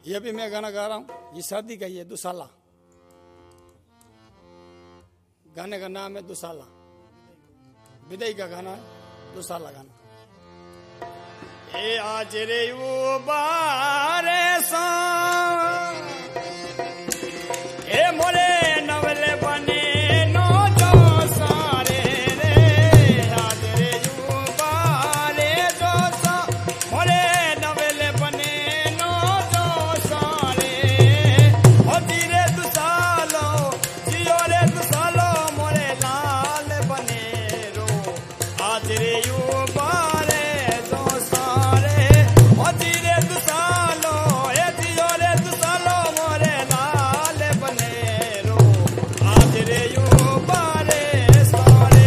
ये भी मैं गाना गा रहा हूँ, ये शादी का, ये दुसाला। गाने का नाम है दुसाला, विदाई का गाना है दुसाला गाना। ए आज रे वो बारे सा ए मोरे नवले बने नो जो सारे रे, आज रे वो बारे जो सा मोरे नवले बने नो जो सारे। ओ धीरे दुसालो जियो रे दुसालो मोरे लाल बने रो, आज रे वो बारे जो सारे। ओ धीरे दुसालो ए जियो रे दुसालो मोरे लाल बने रो, आज रे वो बारे सारे।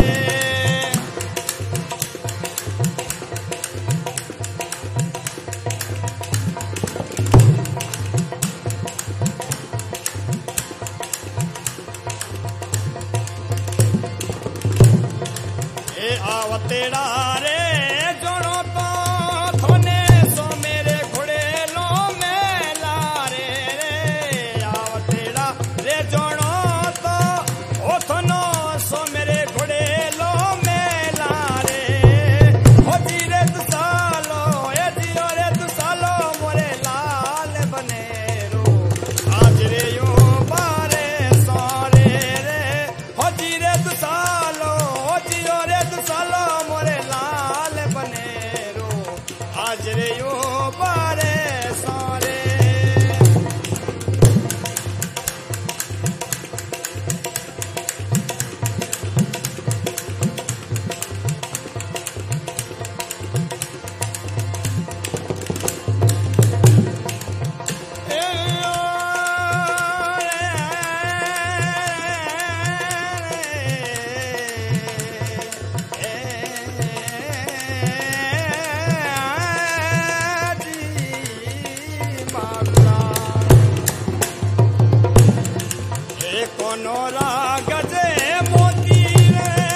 ए आवतेड़ा रे जोड़ो तो थोने सो मेरे घोड़े लो मेला रे रे। आवतेड़ा रे जोड़ो तो ओ थोनो सो मेरे घोड़े लो मेला रे। ओ धीरे दुसालो ए जियो रे दुसालो मोरे लाल बने रो, आज रे यो बारे सारे रे। ओ धीरे दुसालो ओ जियो रे दुसालो मोरे लाल बने रो, आज रे यो बारे सारे। कोनो राग जे मोती रे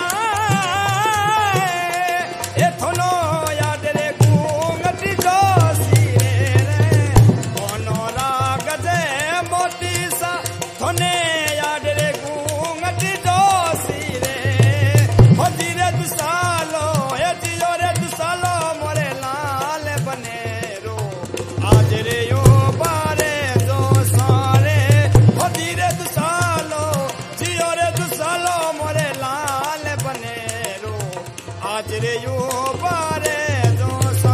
ए थोनो याद रे घूंघटी जोशी रे। कोनो राग जे मोती सा थोने याद रे घूंघटी जोशी रे। हो धीरे दुसालो ए जियो रे दुसालो मोरे लाल बने रो, आज रे यो बारे जो सारे। हो धीरे दुसालो जियो रे दुसालो मोरे लाल बने रो, आज रे यो बारे जो सा।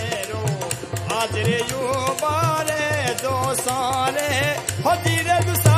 आज रे यो बारे जो सारे। हो धीरे दुसालो